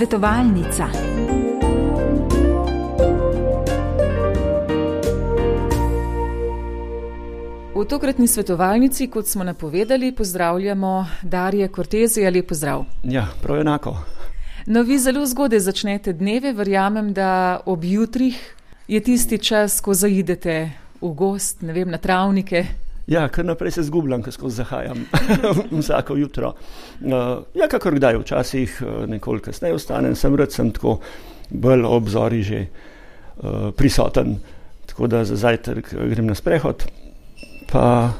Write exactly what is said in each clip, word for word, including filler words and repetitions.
Svetovalnica. V tokratni svetovalnici, kot smo napovedali, pozdravljamo Darija Cortezija. Lep pozdrav. Ja, prav enako. No, vi zelo zgodaj začnete dneve, verjamem, da ob jutrih je tisti čas, ko zaidete v gozd, ne vem, na travnike. Ja, kar naprej se zgubljam, ko skozi zahajam vsako jutro. Uh, ja, kakor kdaj, včasih uh, nekoliko kasneje ostanem, sem rad sem tako bolj ob zori že uh, prisoten, tako da za zajtrk grem na sprehod, pa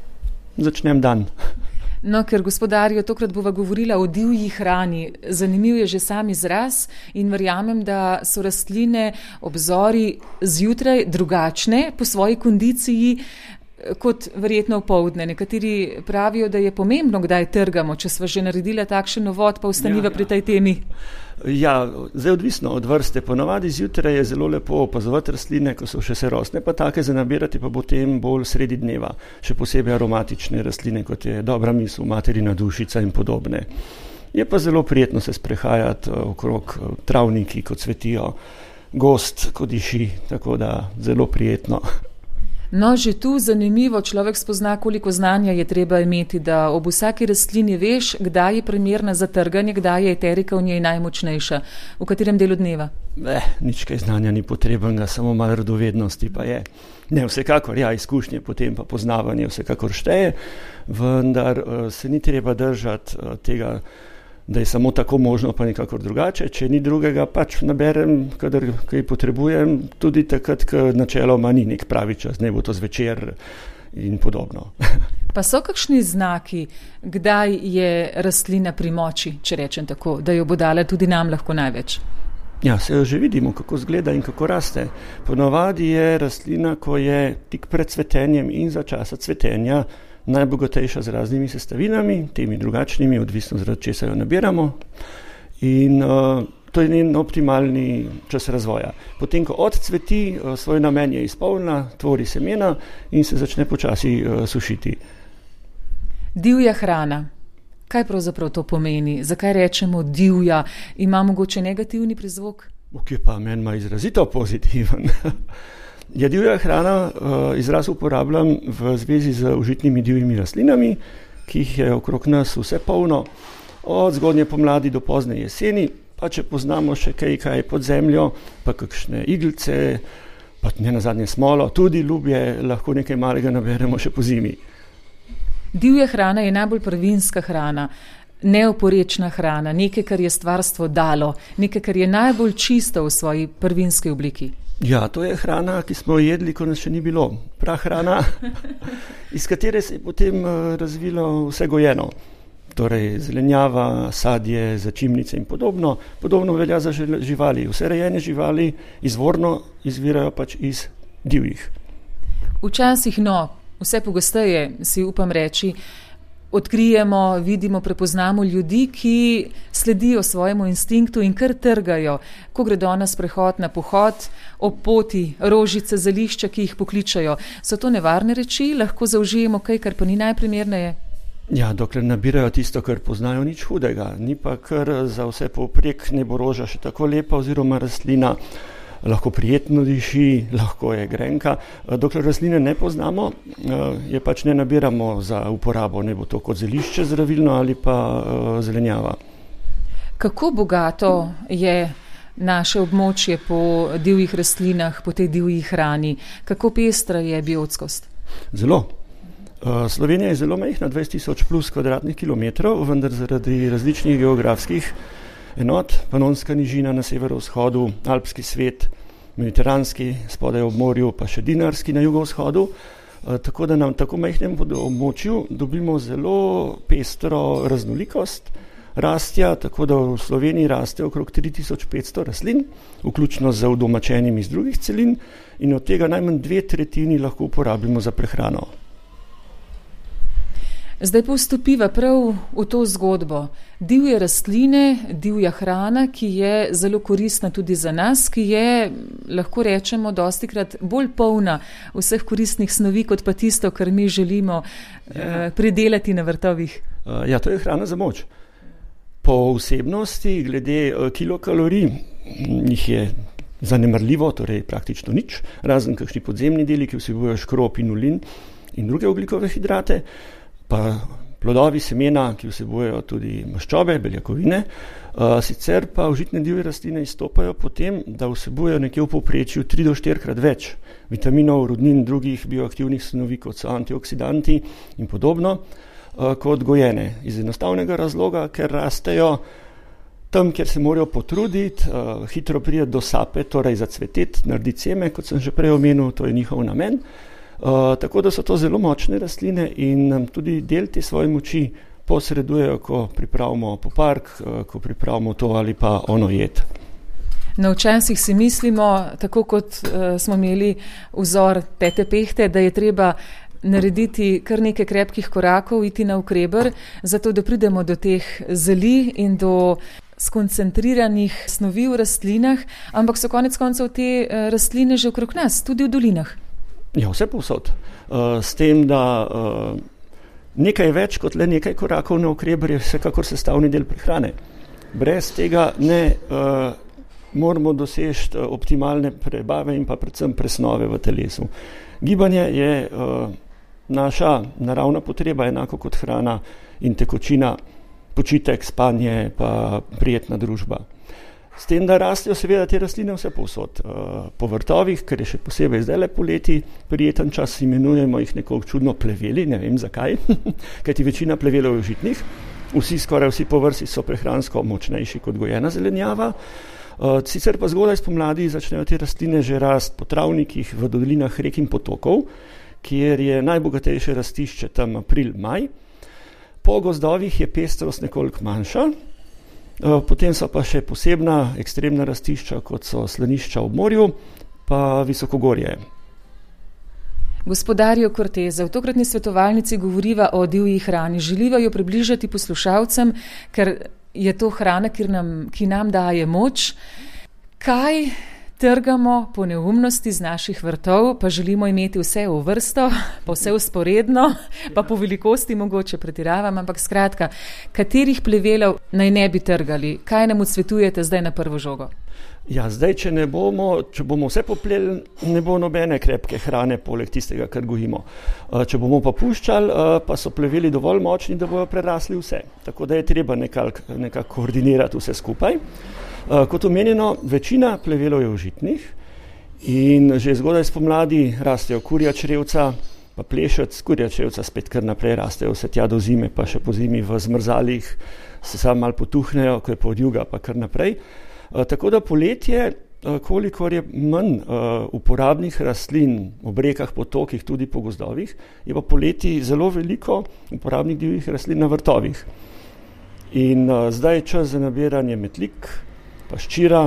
začnem dan. No, ker gospodarjo, tokrat bova govorila o divji hrani. Zanimiv je že sam izraz in verjamem, da so rastline ob zori zjutraj drugačne po svoji kondiciji kot verjetno v poldne. Nekateri pravijo, da je pomembno, kdaj trgamo. Če sva že naredila takšen uvod, pa ostaniva ja, ja. pri tej temi. Ja, zdaj odvisno od vrste. Ponavadi zjutraj je zelo lepo opazovati rastline, ko so še se rosne, pa take za nabirati pa potem bolj sredi dneva. Še posebej aromatične rastline, kot je dobra misel, materina dušica in podobne. Je pa zelo prijetno se sprehajati okrog travniki, ko cvetijo, gozd, ko diši, tako da zelo prijetno. No, že tu zanimivo, človek spozna, koliko znanja je treba imeti, da ob vsaki rastlini veš, kdaj je primerna za trganje, kdaj je eterika v njej najmočnejša, v katerem delu dneva. Ne, nič kaj znanja ni potrebnega, samo malo radovednosti pa je. Ne, vsekakor, ja, izkušnje, potem pa poznavanje vsekakor šteje, vendar se ni treba držati tega, da je samo tako možno, pa nekako drugače. Če ni drugega, pač naberem, kadar kaj potrebujem, tudi takrat, ko načeloma ni nek pravi čas, ne bo to zvečer in podobno. Pa so kakšni znaki, kdaj je rastlina pri moči, če rečem tako, da jo bo dala tudi nam lahko največ? Ja, se jo že vidimo, kako zgleda in kako raste. Ponavadi je rastlina, ko je tik pred cvetenjem in za časa cvetenja, najbogatejša z raznimi sestavinami, temi drugačnimi, odvisno zaradi česa jo nabiramo. In uh, to je njen optimalni čas razvoja. Potem, ko odcveti, uh, svoj namen je izpolnila, tvori semena in se začne počasi uh, sušiti. Divja hrana. Kaj pravzaprav to pomeni? Zakaj rečemo divja? Ima mogoče negativni prizvok? Ok, pa meni ima izrazito pozitiven. Ja, divja hrana, izraz uporabljam v zvezi z užitnimi divjimi rastlinami, ki jih je okrog nas vse polno, od zgodnje pomladi do pozne jeseni, pa če poznamo še kaj, kaj pod zemljo, pa kakšne iglice, pa ne nazadnje smolo, tudi ljubje, lahko nekaj malega naberemo še po zimi. Divja hrana je najbolj prvinska hrana, neoporečna hrana, nekaj, kar je stvarstvo dalo, nekaj, kar je najbolj čisto v svoji prvinski obliki. Ja, to je hrana, ki smo jedli, ko nas še ni bilo. Prav hrana, iz katere se je potem razvilo vse gojeno. Torej zelenjava, sadje, začimnice in podobno. Podobno velja za živali. Vse rejene živali izvorno izvirajo pač iz divjih. Včasih, no, vse pogosteje si upam reči, odkrijemo, vidimo, prepoznamo ljudi, ki sledijo svojemu instinktu in kar trgajo, ko gredo na sprehod, na pohod, ob poti, rožice, zelišča, ki jih pokličajo. So to nevarne reči, lahko zaužijemo kaj, kar pa ni najprimerneje? Ja, dokler nabirajo tisto, kar poznajo, nič hudega. Ni pa kar za vse povprek, ne bo roža še tako lepa oziroma rastlina, lahko prijetno diši, lahko je grenka. Dokler rastline ne poznamo, je pač ne nabiramo za uporabo, ne bo to kot zelišče zdravilno ali pa zelenjava. Kako bogato je naše območje po divjih rastlinah, po tej divji hrani? Kako pestra je biotskost? Zelo. Slovenija je zelo majhna, dvajset tisoč plus kvadratnih kilometrov, vendar zaradi različnih geografskih enot, Panonska nižina na severovzhodu, Alpski svet, Mediteranski, spodaj ob morju, pa še Dinarski na jugovzhodu, e, tako da nam tako majhnem območju dobimo zelo pestro raznolikost rastja, tako da v Sloveniji raste okrog tri tisoč petsto rastlin, vključno z udomačenimi iz drugih celin in od tega najmanj dve tretjini lahko uporabimo za prehrano. Zdaj pa vstopiva prav v to zgodbo. Divje rastline, divja hrana, ki je zelo koristna tudi za nas, ki je, lahko rečemo, dostikrat bolj polna vseh koristnih snovi, kot pa tisto, kar mi želimo ja. uh, pridelati na vrtovih. Uh, ja, to je hrana za moč. Po vsebnosti, glede kilokalorij, jih je zanemarljivo, torej praktično nič, razen kakšni podzemni deli, ki vsebujejo škrob, inulin in druge ogljikove hidrate, pa plodovi, semena, ki vsebujejo tudi maščobe, beljakovine. Sicer pa užitne divje rastline izstopajo po tem, da vsebujejo nekje v povprečju tri do štirikrat več vitaminov, rudnin, drugih bioaktivnih snovi, kot so antioksidanti in podobno, kot gojene. Iz enostavnega razloga, ker rastejo tam, kjer se morajo potruditi, hitro prijeti do sape, torej zacveteti, narediti seme, kot sem že prej omenil, to je njihov namen. Tako da so to zelo močne rastline in nam tudi del te svoje moči posredujejo, ko pripravimo popark, ko pripravimo to ali pa ono jed. No, včasih si mislimo, tako kot uh, smo imeli vzor tete Pehte, da je treba narediti kar nekaj krepkih korakov, iti na ukreber, zato da pridemo do teh zeli in do skoncentriranih snovi v rastlinah, ampak so konec koncev te uh, rastline že okrog nas, tudi v dolinah. Ja, vse povsod. Uh, s tem, da uh, nekaj več kot le nekaj korakov na ukreber je vsekakor sestavni del prehrane. Brez tega ne uh, moramo doseči optimalne prebave in pa predvsem presnove v telesu. Gibanje je uh, naša naravna potreba, enako kot hrana in tekočina, počitek, spanje pa prijetna družba. S tem, da rastejo seveda te rastline vse povsod. Uh, po vrtovih, ker je še posebej zdaj le poleti, prijeten čas, imenujemo jih nekoliko čudno pleveli, ne vem zakaj, kajti večina plevelov je užitnih. Vsi, skoraj vsi povrsi so prehransko močnejši kot gojena zelenjava. Uh, sicer pa zgodaj spomladi začnejo te rastline že rast po travnikih v dolinah rek in potokov, kjer je najbogatejše rastišče tam april, maj. Po gozdovih je pestrost nekoliko manjša. Potem so pa še posebna ekstremna rastišča, kot so slanišča ob morju, pa visokogorje. Gospodarju Corteza, v tokratni svetovalnici govoriva o divji hrani. Želiva jo približati poslušalcem, ker je to hrana, ki nam, ki nam daje moč. Kaj trgamo po neumnosti z naših vrtov, pa želimo imeti vse v vrsto, pa vse usporedno, pa po velikosti mogoče pretiravam, ampak skratka, katerih plevelov naj ne bi trgali? Kaj nam odsvetujete zdaj na prvo žogo? Ja, zdaj, če ne bomo, če bomo vse popleli, ne bo nobene krepke hrane, poleg tistega, kar gojimo. Če bomo pa puščali, pa so pleveli dovolj močni, da bojo prerasli vse. Tako da je treba nekako nekako koordinirati vse skupaj. Kot omenjeno, večina plevelov je užitnih in že zgodaj spomladi rastejo kurja črevca, pa plešec, kurja črevca spet kar naprej rastejo vse tja do zime, pa še po zimi v zmrzalih se samo malo potuhnejo, ko je pa od juga, pa kar naprej. Tako da poletje, kolikor je manj uporabnih rastlin ob rekah, potokih, tudi po gozdovih, je pa poleti zelo veliko uporabnih divjih rastlin na vrtovih. In zdaj je čas za nabiranje metlik, paščira,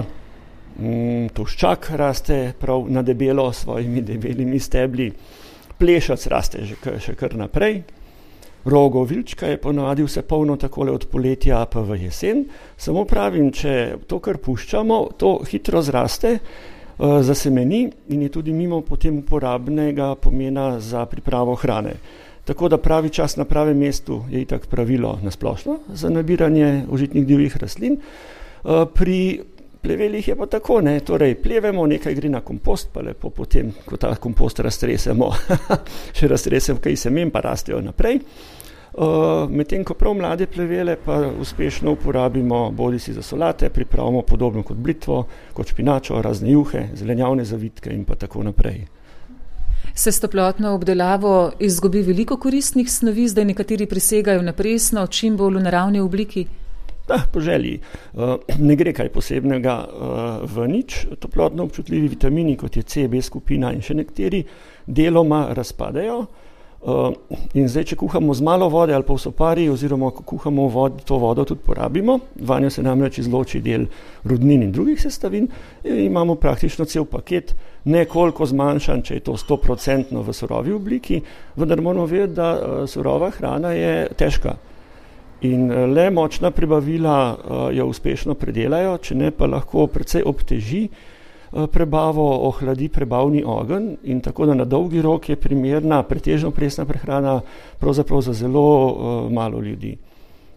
toščak raste prav na debelo s svojimi debelimi stebli, plešac raste že še kar naprej, rogovilčka je ponavadi vse polno takole od poletja pa v jesen. Samo pravim, če to, kar puščamo, to hitro zraste, zasemeni in je tudi mimo potem uporabnega pomena za pripravo hrane. Tako da pravi čas na pravem mestu je itak pravilo nasplošno za nabiranje užitnih divjih rastlin. Pri plevelih je pa tako, ne, torej plevemo, nekaj gre na kompost, pa lepo potem, ko ta kompost raztresemo, še raztresemo kaj semen, pa rastejo naprej. Medtem, ko prav mlade plevele pa uspešno uporabimo bodisi za solate, pripravimo podobno kot blitvo, kot špinačo, razne juhe, zelenjavne zavitke in pa tako naprej. Se s toplotno obdelavo izgubi veliko koristnih snovi, zdaj nekateri prisegajo na presno, čim bolj v naravni obliki? Da, po želji. Ne gre kaj posebnega v nič. Toplotno občutljivi vitamini, kot je C, B skupina in še nekateri, deloma razpadejo. In zdaj, če kuhamo z malo vode ali pa v sopari, oziroma ko kuhamo vod, to vodo tudi porabimo, vanjo se namreč izloči del rudnin in drugih sestavin, in imamo praktično cel paket, nekoliko zmanjšan, če je to sto procentno v surovi obliki, vendar moramo vedeti, da surova hrana je težka. In le močna prebavila jo uspešno predelajo, če ne pa lahko precej obteži prebavo, ohladi prebavni ogenj in tako da na dolgi rok je primerna pretežno presna prehrana pravzaprav za zelo malo ljudi.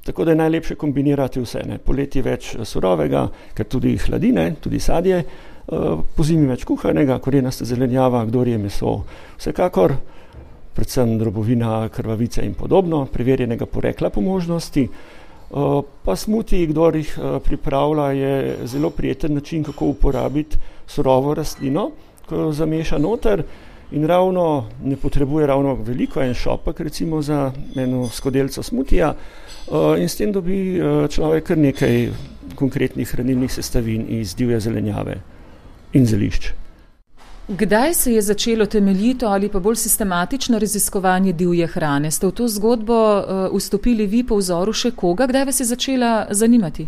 tako da je najlepše kombinirati vse. Ne. Poleti več surovega, ker tudi hladine, tudi sadje, po zimi več kuhanega, korenasta zelenjava, kdor je meso. Vsekakor, predvsem drobovina, krvavice in podobno, preverjenega porekla po možnosti. Pa smuti, kdor jih pripravlja, je zelo prijeten način, kako uporabiti surovo rastlino, ko jo zameša noter in ravno ne potrebuje ravno veliko, en šopek recimo za eno skodelco smutija in s tem dobi človek kar nekaj konkretnih hranilnih sestavin iz divje zelenjave in zelišč. Kdaj se je začelo temeljito ali pa bolj sistematično raziskovanje divje hrane? Ste v to zgodbo uh, vstopili vi po vzoru še koga? Kdaj vas je začela zanimati?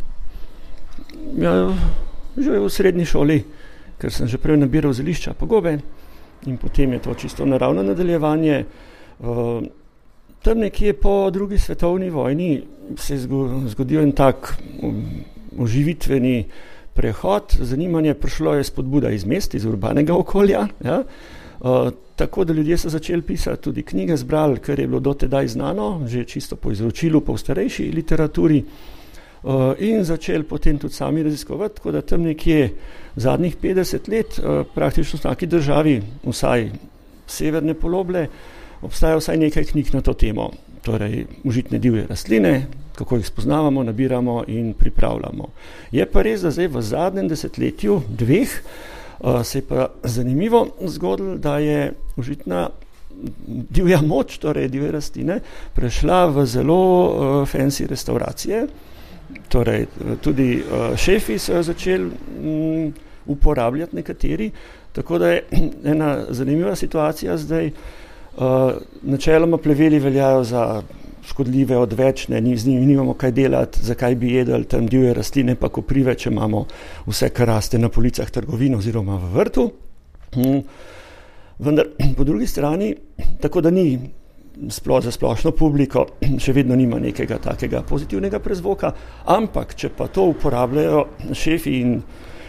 Ja, že v srednji šoli, ker sem že prej nabiral zelišča pa gobe in potem je to čisto naravno nadaljevanje. Uh, tam nekje po drugi svetovni vojni se je zgodil en tak um, oživitveni prehod, zanimanje prišlo je spodbuda iz mest, iz urbanega okolja, ja. Uh, tako da ljudje so začeli pisati tudi knjige, zbrali, kar je bilo dotedaj znano, že čisto po izročilu, po starejši literaturi uh, in začeli potem tudi sami raziskovati, tako da tam nekje zadnjih petdeset let uh, praktično v vsaki državi, vsaj severne poloble, obstaja vsaj nekaj knjig na to temo, torej užitne divje rastline, kako jih spoznavamo, nabiramo in pripravljamo. Je pa res, da zdaj v zadnjem desetletju, dveh, uh, se je pa zanimivo zgodilo, da je užitna divja moč, torej divje rastline, prešla v zelo uh, fancy restauracije, torej tudi uh, šefi so jo začeli um, uporabljati nekateri, tako da je ena zanimiva situacija zdaj. Uh, načeloma pleveli veljajo za škodljive, odvečne, ni, z njimi nimamo kaj delati, zakaj bi jedli tam divje rastline, pa koprive, če imamo vse, kar raste na policah trgovin oziroma v vrtu. Hmm. Vendar po drugi strani, tako da ni sploh za splošno publiko, še vedno nima nekega takega pozitivnega prezvoka, ampak če pa to uporabljajo šefi in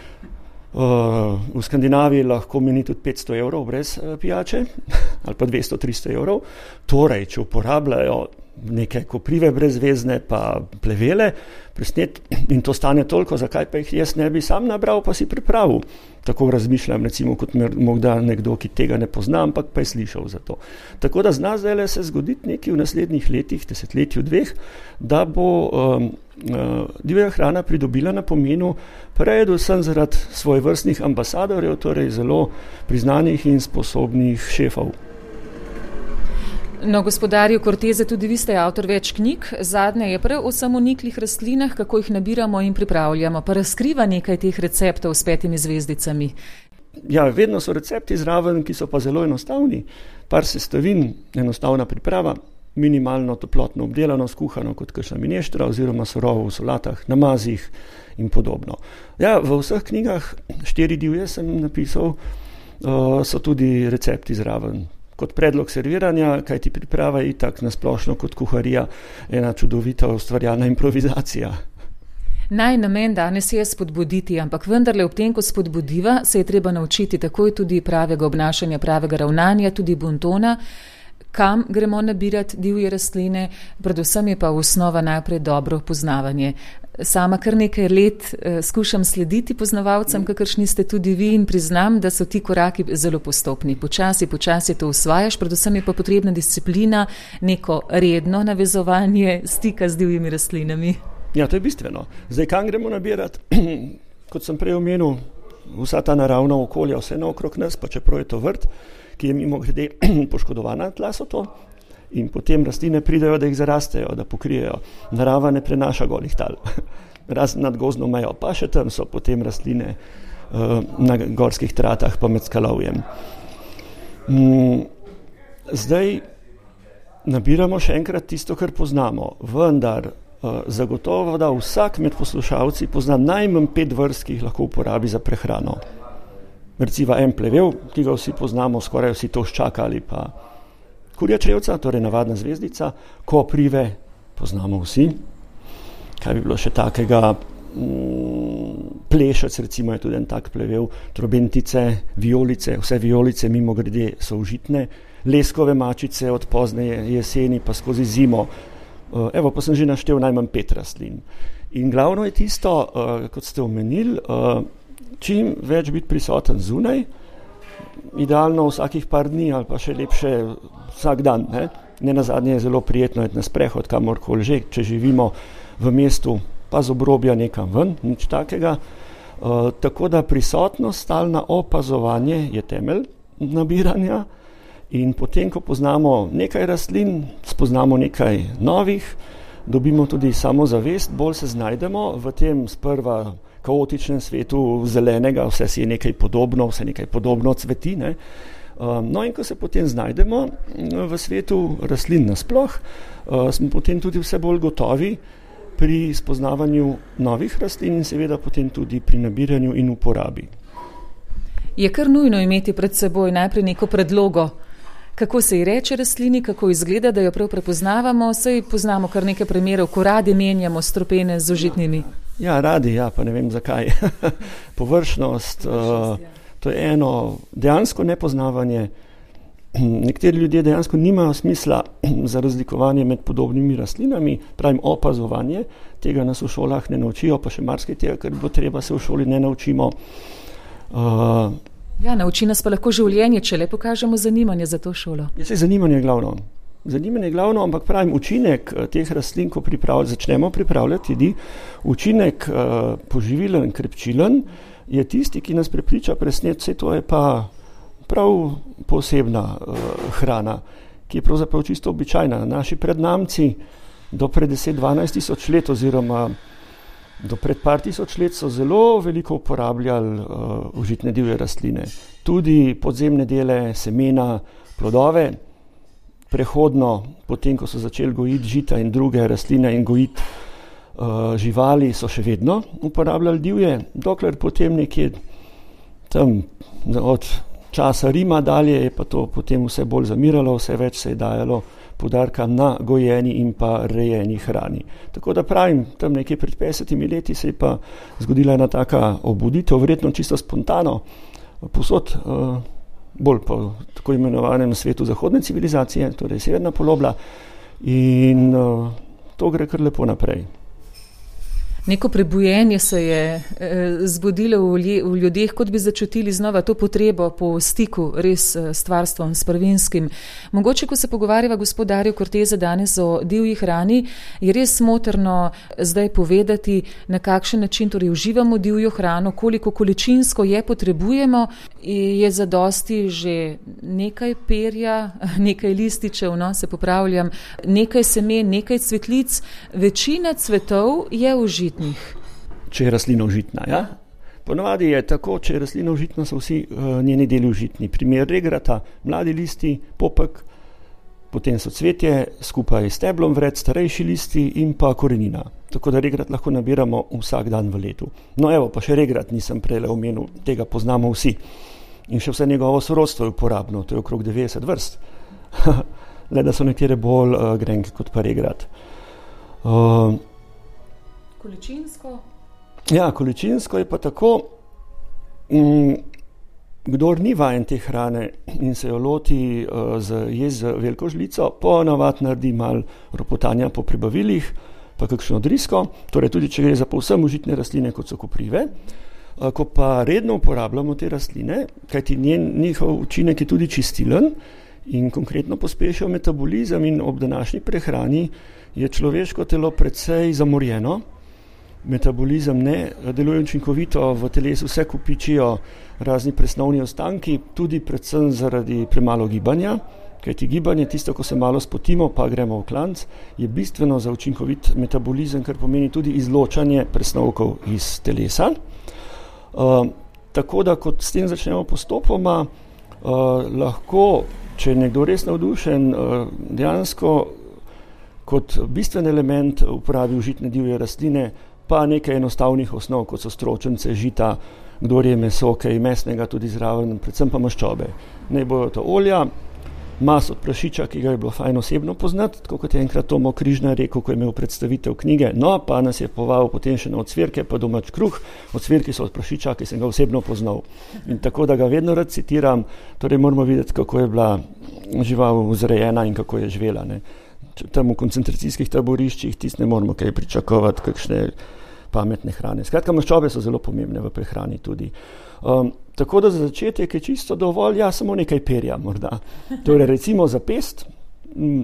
Uh, v Skandinaviji lahko meni tudi petsto evrov brez uh, pijače ali pa dvesto do tristo evrov. Torej, če uporabljajo neke koprive brezvezne pa plevele, presnet, in to stane toliko, zakaj pa jih jaz ne bi sam nabral, pa si pripravil. Tako razmišljam, recimo, kot morda nekdo, ki tega ne pozna, ampak pa je slišal za to. Tako da zna zdaj se zgoditi nekaj v naslednjih letih, desetletju dveh, da bo um, uh, divja hrana pridobila na pomenu predvsem zaradi svojevrstnih ambasadorjev, torej zelo priznanih in sposobnih šefov. No, gospodarju Cortese, tudi vi ste avtor več knjig. Zadnja je prav o samoniklih rastlinah, kako jih nabiramo in pripravljamo, pa razkriva nekaj teh receptov s petimi zvezdicami. Ja, vedno so recepti zraven, ki so pa zelo enostavni. Par sestavin, enostavna priprava, minimalno toplotno obdelano, skuhano kot kakšna mineštra oziroma surovo v solatah, namazih in podobno. Ja, v vseh knjigah, štiri divje sem napisal, uh, so tudi recepti zraven. Kot predlog serviranja, kaj ti priprava je itak nasplošno kot kuharija ena čudovita ustvarjalna improvizacija. Naj namen danes je spodbuditi, ampak vendarle ob tem, ko spodbudiva, se je treba naučiti takoj tudi pravega obnašanja, pravega ravnanja, tudi bontona, kam gremo nabirati divje rastline, predvsem je pa osnova najprej dobro poznavanje. Sama kar nekaj let eh, skušam slediti poznavalcem, kakršni ste tudi vi, in priznam, da so ti koraki zelo postopni. Počasi, počasi to usvajaš, predvsem je pa potrebna disciplina, neko redno navezovanje stika z divjimi rastlinami. Ja, to je bistveno. Zdaj, kam gremo nabirati? Kot sem prej omenil, vsa ta naravna okolja, vse naokrog nas, pa čeprav je to vrt, ki je mimo grede poškodovana tla so to, in potem rastline pridejo, da jih zarastejo, da pokrijejo. Narava ne prenaša golih tal. Razen nad gozdno mejo, pa še tam so potem rastline uh, na gorskih tratah pa med skalovjem. Mm, zdaj nabiramo še enkrat tisto, kar poznamo, vendar uh, zagotovo, da vsak med poslušalci pozna najmanj pet vrst, ki jih lahko uporabi za prehrano. Recimo en plevel, ki ga vsi poznamo, skoraj vsi toščaka ali pa kurja črevca, torej navadna zvezdica, koprive, poznamo vsi. Kaj bi bilo še takega? Mm, plešec, recimo, je tudi en tak plevel, trobentice, violice, vse violice mimo grede so užitne, leskove mačice od pozne jeseni pa skozi zimo Evo, pa sem že naštel najmanj pet rastlin. In glavno je tisto, kot ste omenili, čim več biti prisoten zunaj, idealno vsakih par dni ali pa še lepše vsak dan. Ne, ne nazadnje je zelo prijetno iti na sprehod kamorkoli že, če živimo v mestu, pa z obrobja nekam ven, nič takega. Uh, tako da prisotnost, stalna opazovanje je temelj nabiranja in potem, ko poznamo nekaj rastlin, spoznamo nekaj novih, dobimo tudi samozavest, bolj se znajdemo v tem sprva kaotičnem svetu zelenega, vse si je nekaj podobno, vse nekaj podobno cveti. Ne? Uh, no in ko se potem znajdemo v svetu rastlin nasploh, uh, smo potem tudi vse bolj gotovi pri spoznavanju novih rastlin in seveda potem tudi pri nabiranju in uporabi. Je kar nujno imeti pred seboj najprej neko predlogo, kako se ji reče rastlini, kako izgleda, da jo prav prepoznavamo, saj poznamo kar nekaj primerov, ko radi menjamo strupene z užitnimi. Ja, radi, ja, pa ne vem zakaj. Površnost, uh, to je eno dejansko nepoznavanje. Nekateri ljudje dejansko nimajo smisla za razlikovanje med podobnimi rastlinami, pravim opazovanje, tega nas v šolah ne naučijo, pa še marsikaj tega, ker bo treba se v šoli ne naučimo. Uh, ja, nauči nas pa lahko življenje, če le pokažemo zanimanje za to šolo. Ja, se zanimanje je glavno. Zanimanje je glavno, ampak pravim, učinek teh rastlin, ko pripravlj, začnemo pripravljati jedi, učinek uh, poživilen, krepčilen, je tisti, ki nas prepriča presnet, vse to je pa prav posebna uh, hrana, ki je pravzaprav čisto običajna. Naši prednamci do pred deset dvanajst tisoč let oziroma do pred par tisoč let so zelo veliko uporabljali uh, užitne divje rastline. Tudi podzemne dele, semena, plodove. Prehodno, potem ko so začeli gojiti žita in druge rastline in gojiti uh, živali, so še vedno uporabljali divje, dokler potem nekje tam od časa Rima dalje je pa to potem vse bolj zamiralo, vse več se je dajalo poudarka na gojeni in pa rejeni hrani. Tako da pravim, tam nekje pred petdesetimi leti se je pa zgodila ena taka obuditev, verjetno čisto spontano, posod uh, bolj po tako imenovanem svetu zahodne civilizacije, torej severna polobla, in uh, to gre kar lepo naprej. Neko prebujenje se je eh, zbudilo v, lje, v ljudeh, kot bi začutili znova to potrebo po stiku res eh, s stvarstvom, s prvinskim. Mogoče, ko se pogovarjava gospod Dario Cortese danes o divji hrani, je res smotrno zdaj povedati, na kakšen način torej uživamo divjo hrano, koliko količinsko je potrebujemo, je zadosti že nekaj perja, nekaj lističev, no, se popravljam, nekaj semen, nekaj cvetlic, večina cvetov je užitna. Če je rastlina užitna, ja? Ponavadi je tako, če je rastlina užitna, so vsi uh, njeni deli užitni. Primer regrata, mladi listi, popek, potem so cvetje, skupaj s steblom vred, starejši listi in pa korenina. Tako da regrat lahko nabiramo vsak dan v letu. No evo, pa še regrat nisem prejle omenil, tega poznamo vsi. In še vse njegovo sorodstvo je uporabno, to je okrog devetdeset vrst. Le da so nekatere bolj uh, grenke kot pa regrat. Uh, Količinsko? Ja, količinsko je pa tako, m, kdor ni vajen te hrane in se jo loti uh, z jez z veliko žlico, po navad naredi malo ropotanja po prebavilih, pa kakšno drisko, torej tudi če gre za povsem užitne rastline, kot so koprive. Uh, ko pa redno uporabljamo te rastline, kajti njen, njihov učinek je tudi čistilen in konkretno pospešijo metabolizem in ob današnji prehrani je človeško telo precej zamorjeno. Metabolizem ne deluje učinkovito, v telesu se kopičijo razni presnovni ostanki, tudi predvsem zaradi premalo gibanja, kajti gibanje, tisto, ko se malo spotimo, pa gremo v klanc, je bistveno za učinkovit metabolizem, kar pomeni tudi izločanje presnovkov iz telesa. Uh, tako da, kot s tem začnemo postopoma, uh, lahko, če je nekdo res navdušen, uh, dejansko kot bistven element uporabi užitne divje rastline, pa nekaj enostavnih osnov, kot so stročence, žita, kdor je meso, kaj mesnega tudi zraven, predvsem pa maščobe. Naj bojo to olja, mas od prašiča, ki ga je bilo fajn osebno poznati, tako kot je enkrat Tomo Križnar rekel, ko je imel predstavitev knjige, no, pa nas je povabil potem še na ocvirke, pa domač kruh, ocvirki so od prašiča, ki sem ga osebno poznal. In tako, da ga vedno rad citiram, torej moramo videti, kako je bila žival vzrejena in kako je živela, ne. tam v koncentracijskih taboriščih, tisti ne moramo kaj pričakovati, kakšne pametne hrane. Skratka, maščobe so zelo pomembne v prehrani tudi. Um, tako da za začetek je čisto dovolj, ja, samo nekaj perja morda. Torej, recimo za pest, m,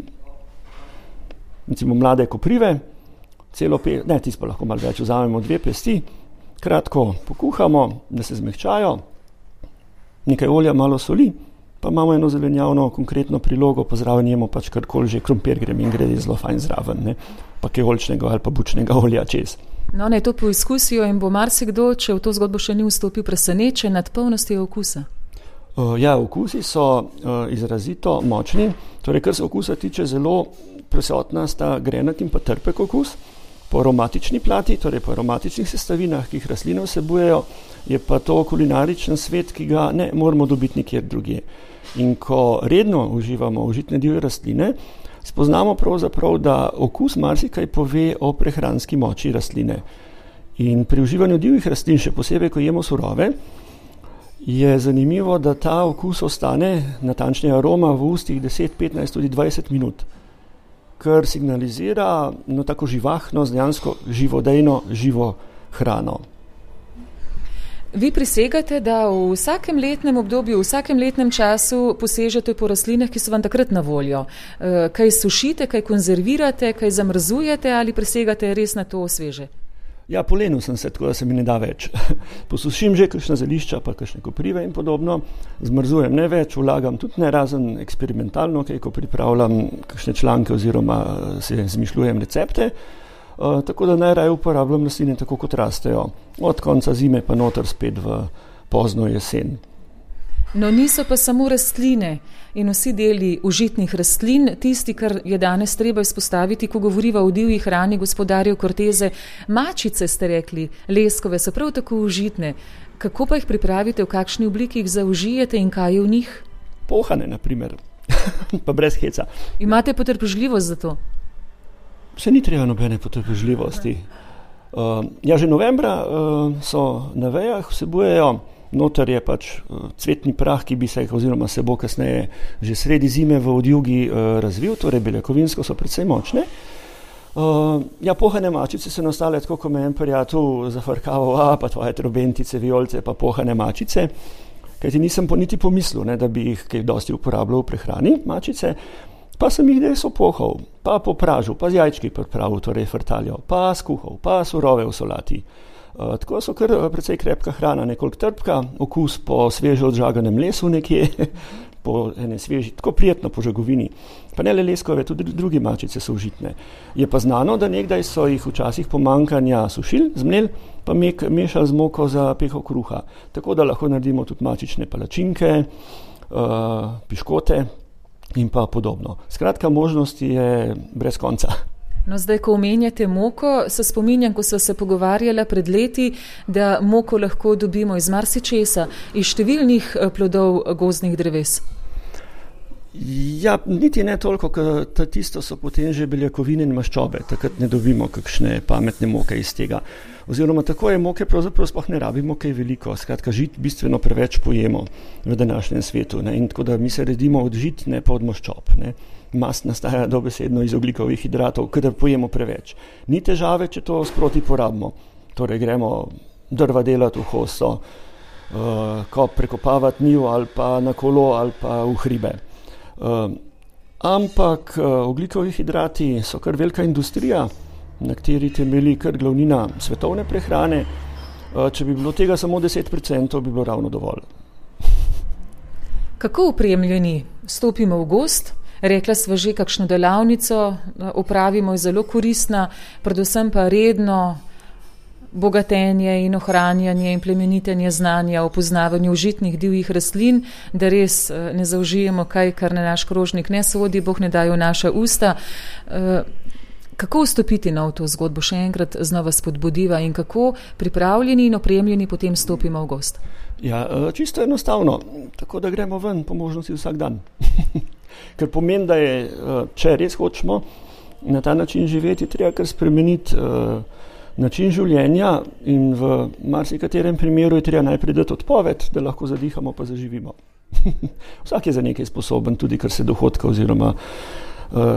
recimo mlade koprive, celo pest, ne, tisto pa lahko malo več, vzamemo dve pesti, kratko pokuhamo, da se zmehčajo, nekaj olja, malo soli, pa imamo eno zelenjavno konkretno prilogo, pa zraven jemo pač karkoli že, krompir grem in gre zelo fajn zraven, ne, pa kaj oljčnega ali pa bučnega olja čez. No, naj to poizkusijo in bo marsikdo, če v to zgodbo še ni vstopil, presenečen nad polnostjo okusa. Uh, ja, okusi so uh, izrazito močni, torej kar se okusa tiče, zelo prisotna sta grenak in pa trpek okus. Po aromatični plati, torej po aromatičnih sestavinah, ki jih rastline vsebujejo, je pa to kulinaričen svet, ki ga ne moramo dobiti nikjer drugje. In ko redno uživamo užitne divje rastline, spoznamo pravzaprav, da okus marsikaj pove o prehranski moči rastline. In pri uživanju divjih rastlin, še posebej, ko jemo surove, je zanimivo, da ta okus ostane, natančneje aroma, v ustih deset, petnajst, tudi dvajset minut, kar signalizira no, tako živahno, dejansko živodejno, živo hrano. Vi prisegate, da v vsakem letnem obdobju, v vsakem letnem času posežete po rastlinah, ki so vam takrat na voljo. Kaj sušite, kaj konzervirate, kaj zamrzujete ali prisegate res na to sveže? Ja, polenil sem se, tako da se mi ne da več. Posušim že kakšna zelišča, pa kakšne koprive in podobno. Zmrzujem ne več, vlagam tudi ne, razen eksperimentalno, kaj, ko pripravljam kakšne članke oziroma se zmišljujem recepte. Uh, tako da najraje uporabljam rastline tako, kot rastejo. Od konca zime pa noter spet v pozno jesen. No, niso pa samo rastline in vsi deli užitnih rastlin, tisti, kar je danes treba izpostaviti, ko govoriva o divji hrani gospodarjev Cortese. Mačice, ste rekli, leskove, so prav tako užitne. Kako pa jih pripravite, v kakšni obliki jih zaužijete in kaj je v njih? Pohane, na primer, pa brez heca. Imate potrpežljivost za to? Se ni treba nobene potrpežljivosti. Uh, ja, že novembra uh, so na vejah, vsebujejo, noter je pač uh, cvetni prah, ki bi se, oziroma se bo kasneje že sredi zime v odjugi uh, razvil, torej beljakovinsko so precej močne. Uh, ja, pohane mačice so nastale tako, ko me en prijatelj zafrkaval, a pa tvoje trobentice, vijolice, pa pohane mačice, kajti nisem po niti pomislil, ne, da bi jih kaj dosti uporabljal v prehrani mačice. Pa sem jih des opohal, pa popražil, pa z jajčki pripravil, torej frtaljo, pa skuhal, pa surove v solati. Uh, tako so kar precej krepka hrana, nekoliko trpka, okus po sveže odžaganem lesu nekje, po ene sveži, tako prijetno po žagovini. Pa ne le leskove, tudi drugi mačice so užitne. Je pa znano, da nekdaj so jih včasih pomankanja sušil, zmlel, pa mek, mešali z moko za peho kruha. Tako da lahko naredimo tudi mačične palačinke, uh, piškote, in pa podobno. Skratka, možnosti je brez konca. No, zdaj, ko omenjate moko, se spominjam, ko sva se pogovarjala pred leti, da moko lahko dobimo iz marsičesa, iz številnih plodov gozdnih dreves. Ja, niti ne toliko, ker tisto so potem že beljakovine in maščobe, takrat ne dobimo kakšne pametne moke iz tega. Oziroma tako je moke pravzaprav sploh ne rabimo kaj veliko, skratka žit bistveno preveč pojemo v današnjem svetu, ne? In tako da mi se redimo od žit, ne pa od maščob, ne? Mast nastaja dobesedno iz ogljikovih hidratov, kadar pojemo preveč. Ni težave, če to sproti porabimo, torej gremo drva delati v hosto, uh, ko prekopavati njivo ali pa na kolo ali pa v hribe. Uh, ampak uh, ogljikovi hidrati so kar velika industrija, na kateri temelji kar glavnina svetovne prehrane. Uh, če bi bilo tega samo deset procentov, bi bilo ravno dovolj. Kako opremljeni stopimo v gozd? Rekla sva že, kakšno delavnico opravimo, je zelo koristna, predvsem pa redno bogatenje in ohranjanje in plemenitenje znanja o poznavanju užitnih divjih rastlin, da res ne zaužijemo kaj, kar na naš krožnik ne sodi, Bog ne dajo naša usta. Kako vstopiti na to zgodbo, še enkrat znova spodbudiva, in kako pripravljeni in opremljeni potem stopimo v gozd? Ja, čisto enostavno, tako da gremo ven po možnosti vsak dan. Ker pomeni, da je, če res hočemo na ta način živeti, treba kar spremeniti način življenja, in v marsikaterem primeru je treba najprej dati odpoved, da lahko zadihamo pa zaživimo. Vsak je za nekaj sposoben, tudi kar se dohodka oziroma uh,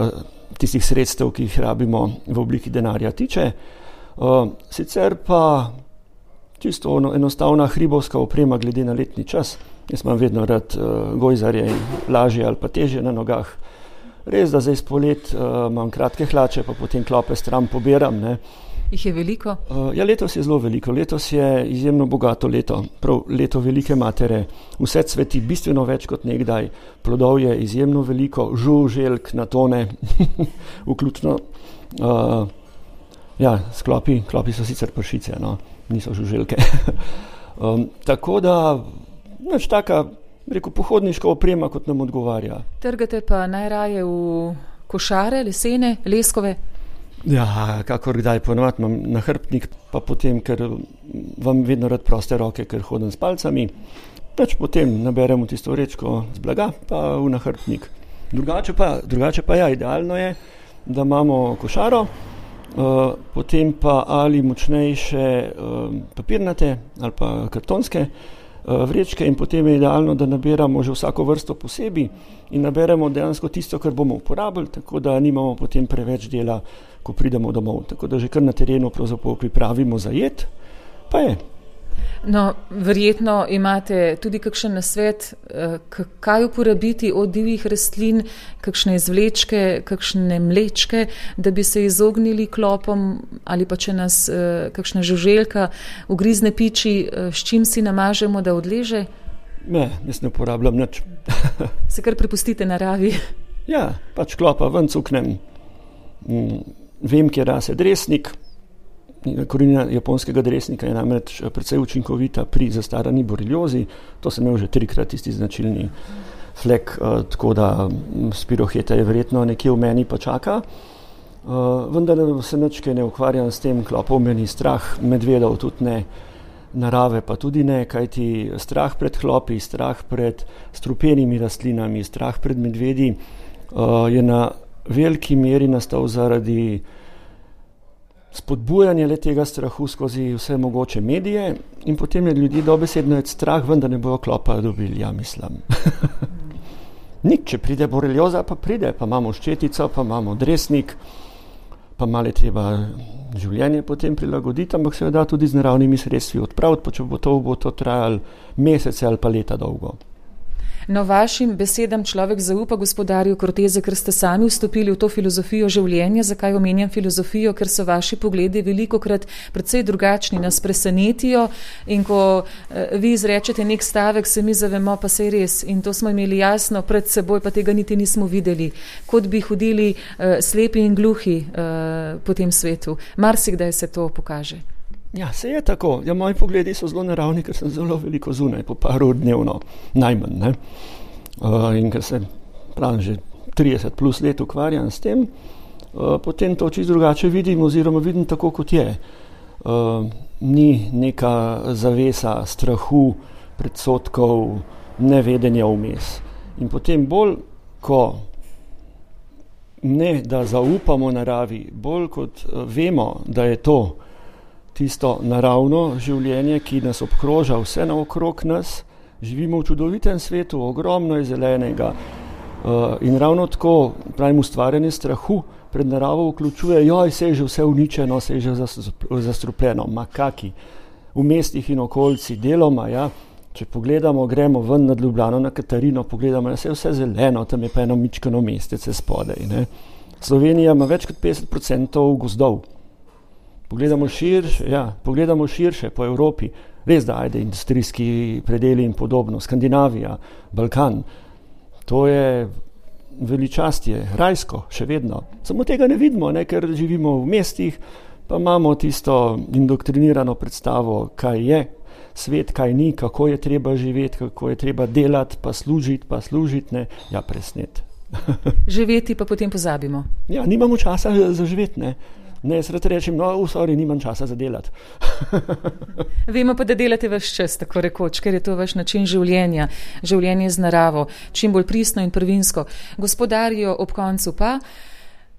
tistih sredstev, ki jih rabimo v obliki denarja tiče. Uh, sicer pa čisto enostavna hribovska oprema glede na letni čas. Jaz imam vedno rad uh, gojzarje, lažje ali pa težje na nogah. Res, da zdaj spolet uh, imam kratke hlače, pa potem klope stran pobiram. Ne. Jih je veliko? Uh, ja, letos je zelo veliko. Letos je izjemno bogato leto. Prav leto velike matere. Vse cveti bistveno več kot nekdaj. Plodov je izjemno veliko. Žuželk na tone. Vključno. Uh, ja, sklopi, klopi so sicer pršice, no. Niso žuželke. um, tako da, nič taka, rekel, pohodniška oprema, kot nam odgovarja. Trgate pa najraje v košare, lesene, leskove? Ja, kakor kdaj ponovadi imam nahrbtnik, pa potem, ker vam vedno rad proste roke, ker hodim s palcami, pač potem naberemo tisto vrečko z blaga, pa v nahrbtnik. Drugače pa, drugače pa ja, idealno je, da imamo košaro, Uh, potem pa ali močnejše uh, papirnate ali pa kartonske uh, vrečke in potem je idealno, da nabiramo že vsako vrsto posebej in naberemo dejansko tisto, kar bomo uporabili, tako da nimamo potem preveč dela, ko pridemo domov. Tako da že kar na terenu pravzaprav pripravimo za jed, pa je. No, verjetno imate tudi kakšen nasvet, kaj uporabiti od divjih rastlin, kakšne izvlečke, kakšne mlečke, da bi se izognili klopom ali pa če nas kakšna žuželka ugrizne piči, s čim si namažemo, da odleže? Ne, jaz ne uporabljam nič. Se kar prepustite naravi? Ja, pač klopa ven cuknem. Vem, kje rase dresnik. Korenina japonskega dresnika je namreč precej učinkovita pri zastarani boriliozi. To sem imel že trikrat tisti značilni flek, uh, tako da spiroheta je verjetno nekje v meni pa čaka. Uh, vendar se nič ne ukvarjam s tem, klopov meni strah, medvedov tudi ne, narave pa tudi ne, kajti strah pred klopi, strah pred strupenimi rastlinami, strah pred medvedi uh, je na veliki meri nastal zaradi spodbujanje le tega strahu skozi vse mogoče medije in potem je ljudi dobesedno je strah, vendar ne bojo klopa dobili, ja mislim. Nik, če pride borelioza, pa pride, pa imamo ščetico, pa imamo dresnik, pa malo je treba življenje potem prilagoditi, ampak seveda tudi z naravnimi sredstvi odpraviti, pa če bo to, bo to trajalo mesece ali pa leta dolgo. No, vašim besedam človek zaupa, gospodarju Cortese, ker ste sami vstopili v to filozofijo življenja. Zakaj omenjam filozofijo? Ker so vaši pogledi velikokrat precej drugačni, nas presenetijo in ko eh, vi izrečete nek stavek, se mi zavemo, pa se je res. In to smo imeli jasno pred seboj, pa tega niti nismo videli. Kot bi hodili eh, slepi in gluhi eh, po tem svetu. Marsikdaj se to pokaže. Ja, se je tako. Ja, moji pogledi so zelo naravni, ker sem zelo veliko zunaj, po par ur dnevno, najmanj. Ne? Uh, in ker se pravim že trideset plus let ukvarjam s tem, uh, potem to čisto drugače vidim oziroma vidim tako, kot je. Uh, ni neka zavesa strahu, predsodkov, nevedenja vmes. In potem bolj, ko ne, da zaupamo naravi, bolj kot uh, vemo, da je to tisto naravno življenje, ki nas obkroža vse naokrog nas, živimo v čudovitem svetu, ogromno je zelenega uh, in ravno tako, pravim, ustvarjanje strahu pred naravo vključuje, joj, se je že vse uničeno, se je že zastrupljeno, makaki, v mestih in okolici, deloma, ja, če pogledamo, gremo ven nad Ljubljano na Katarino, pogledamo, da se je vse zeleno, tam je pa eno mičkano mestece spodaj, ne. Slovenija ima več kot petdeset procentov gozdov. Pogledamo širše, ja, pogledamo širše po Evropi, res da ajde industrijski predeli in podobno, Skandinavija, Balkan, to je veličastje, rajsko, še vedno. Samo tega ne vidimo, ne, ker živimo v mestih, pa imamo tisto indoktrinirano predstavo, kaj je svet, kaj ni, kako je treba živeti, kako je treba delati, pa služiti, pa služiti, ne, ja, presnet. Živeti pa potem pozabimo. Ja, nimamo časa za živeti, ne. Ne, srad rečem, no, v sorry, nimam časa za delati. Vemo pa, da delate vaš čas, tako rekoč, ker je to vaš način življenja, življenje z naravo, čim bolj pristno in prvinsko. Gospodarjo, ob koncu pa,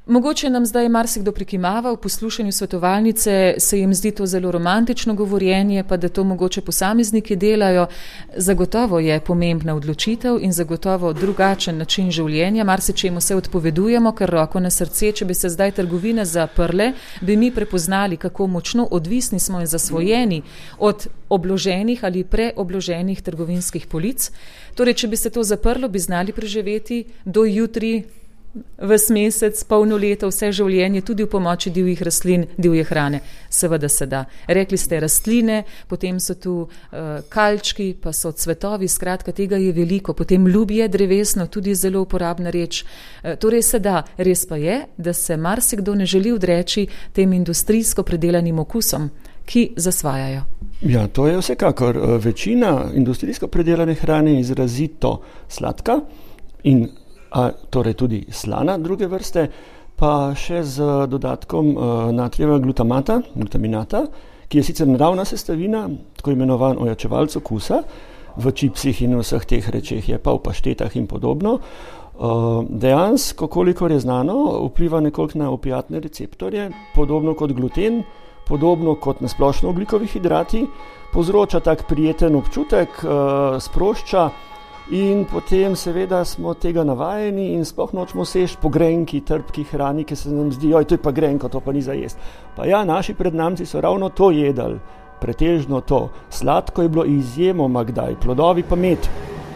Mogoče nam zdaj marsikdo prikimava v poslušanju svetovalnice, se jim zdi to zelo romantično govorjenje, pa da to mogoče posamezniki delajo. Zagotovo je pomembna odločitev in zagotovo drugačen način življenja. Marsičemu se odpovedujemo, ker roko na srce, če bi se zdaj trgovine zaprle, bi mi prepoznali, kako močno odvisni smo in zasvojeni od obloženih ali preobloženih trgovinskih polic. Torej, če bi se to zaprlo, bi znali preživeti do jutri, ves mesec, polno leto, vse življenje, tudi v pomoči divjih rastlin, divje hrane. Seveda se da. Rekli ste rastline, potem so tu uh, kalčki, pa so cvetovi, skratka, tega je veliko. Potem ljubje drevesno, tudi zelo uporabna reč. Uh, torej se da. Res pa je, da se marsikdo ne želi odreči tem industrijsko predelanim okusom, ki zasvajajo. Ja, to je vsekakor. Večina industrijsko predelane hrane je izrazito sladka in a, torej tudi slana druge vrste, pa še z dodatkom uh, natrijevega glutamata, glutaminata, ki je sicer naravna sestavina, tako imenovan ojačevalec okusa, v čipsih in vseh teh rečeh je pa v paštetah in podobno. Uh, dejansko, kolikor je znano, vpliva nekoliko na opiatne receptorje, podobno kot gluten, podobno kot na splošno oglikovi hidrati, povzroča tak prijeten občutek, uh, sprošča. In potem seveda smo tega navajeni in sploh nočemo seči po grenki, trpki hrani, ki se nam zdi, joj, to je pa grenko, to pa ni za jesti. Pa ja, naši prednamci so ravno to jedali, pretežno to. Sladko je bilo izjemoma kdaj, plodovi pa med.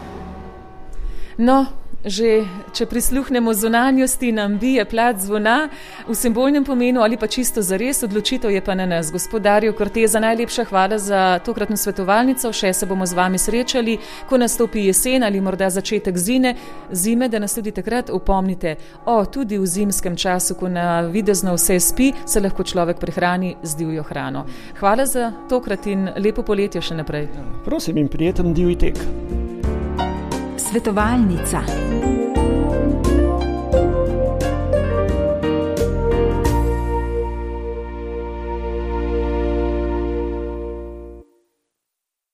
No, že če prisluhnemo zunanjosti, nam bije plat zvona v simbolnem pomenu ali pa čisto zares, odločitev je pa na nas. Gospod Dario Corteza, najlepša hvala za tokratno svetovalnico, še se bomo z vami srečali, ko nastopi jesen ali morda začetek zime, zime, da nas tudi takrat upomnite, o, tudi v zimskem času, ko na videzno vse spi, se lahko človek prehrani z divjo hrano. Hvala za tokrat in lepo poletje še naprej. Prosim in prijeten divji tek. Svetovalnica.